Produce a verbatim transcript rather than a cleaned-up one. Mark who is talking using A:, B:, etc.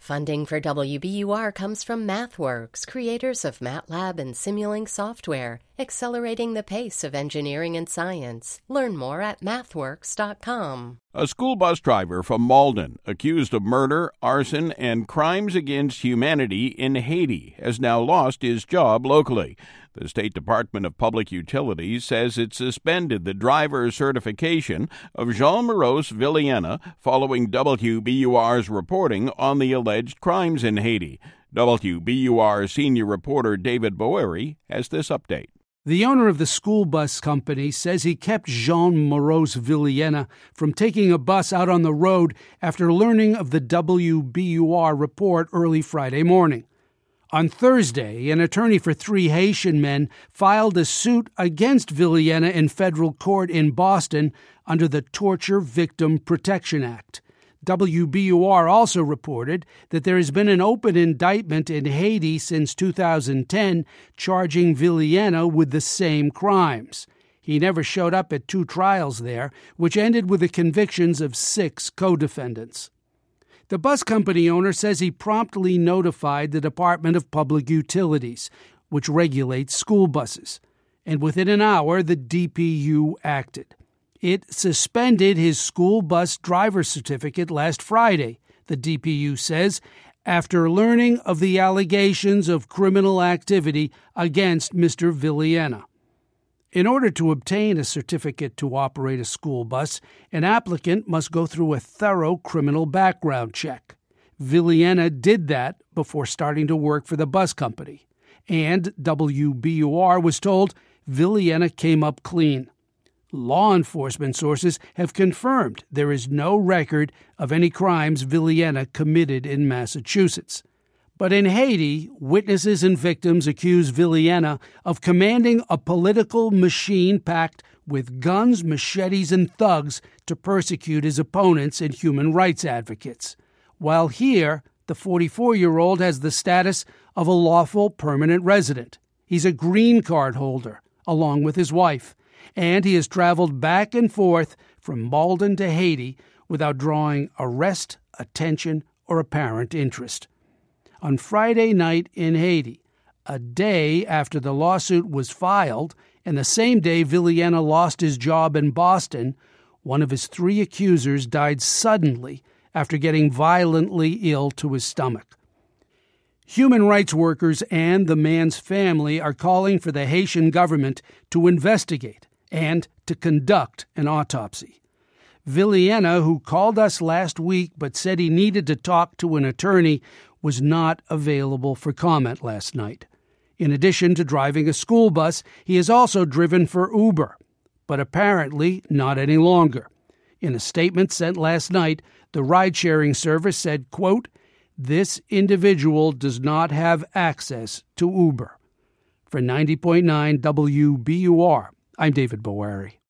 A: Funding for W B U R comes from MathWorks, creators of MATLAB and Simulink software, accelerating the pace of engineering and science. Learn more at mathworks dot com.
B: A school bus driver from Malden, accused of murder, arson, and crimes against humanity in Haiti, has now lost his job locally. The State Department of Public Utilities says it suspended the driver's certification of Jean-Maurice Villena following W B U R's reporting on the alleged crimes in Haiti. W B U R senior reporter David Boeri has this update.
C: The owner of the school bus company says he kept Jean-Maurice Villena from taking a bus out on the road after learning of the W B U R report early Friday morning. On Thursday, an attorney for three Haitian men filed a suit against Villena in federal court in Boston under the Torture Victim Protection Act. W B U R also reported that there has been an open indictment in Haiti since two thousand ten charging Villena with the same crimes. He never showed up at two trials there, which ended with the convictions of six co-defendants. The bus company owner says he promptly notified the Department of Public Utilities, which regulates school buses, and within an hour the D P U acted. It suspended his school bus driver certificate last Friday, the D P U says, after learning of the allegations of criminal activity against Mister Villena. In order to obtain a certificate to operate a school bus, an applicant must go through a thorough criminal background check. Villena did that before starting to work for the bus company, and W B U R was told Villena came up clean. Law enforcement sources have confirmed there is no record of any crimes Villena committed in Massachusetts. But in Haiti, witnesses and victims accuse Villena of commanding a political machine packed with guns, machetes, and thugs to persecute his opponents and human rights advocates. While here, the forty-four-year-old has the status of a lawful permanent resident. He's a green card holder, along with his wife, and he has traveled back and forth from Malden to Haiti without drawing arrest, attention, or apparent interest. On Friday night in Haiti, a day after the lawsuit was filed, and the same day Villena lost his job in Boston, one of his three accusers died suddenly after getting violently ill to his stomach. Human rights workers and the man's family are calling for the Haitian government to investigate and to conduct an autopsy. Villena, who called us last week but said he needed to talk to an attorney, was not available for comment last night. In addition to driving a school bus, he has also driven for Uber, but apparently not any longer. In a statement sent last night, the ride-sharing service said, quote, "This individual does not have access to Uber." For ninety point nine W B U R, I'm David Boeri.